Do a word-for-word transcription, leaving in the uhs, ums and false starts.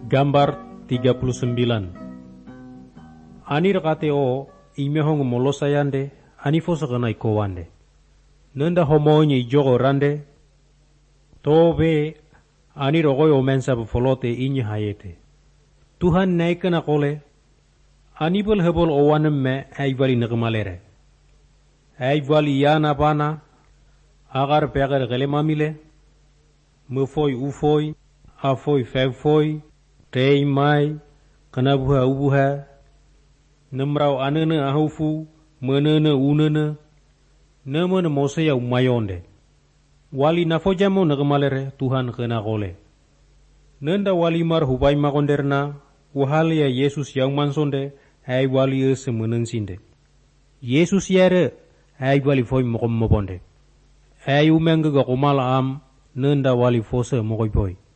Gambar tiga puluh sembilan. Ani rakate o imehong molosayande ani fosakana ikowande. Nenda homonya ijogo rande tobe ani rogoy omensa befolote inya hayete. Tuhan naikana kole ani bel hebol owanem me aivali nagmalere. Aivali yana bana agar pegar gelemamile mefoi ufoi afoi fevfoi tei mai kanabuha ubuha nemrau anene ahufu menene unene nemene mosea umayonde wali nafojamo nagmalere Tuhan kena kole nenda wali mar hubai makonderna wahali ya Yesus yang mansonde ay wali ese menensinde Yesus yere ay wali foi mokom mobonde ay umenge ga komala am nenda wali fose mokoy boy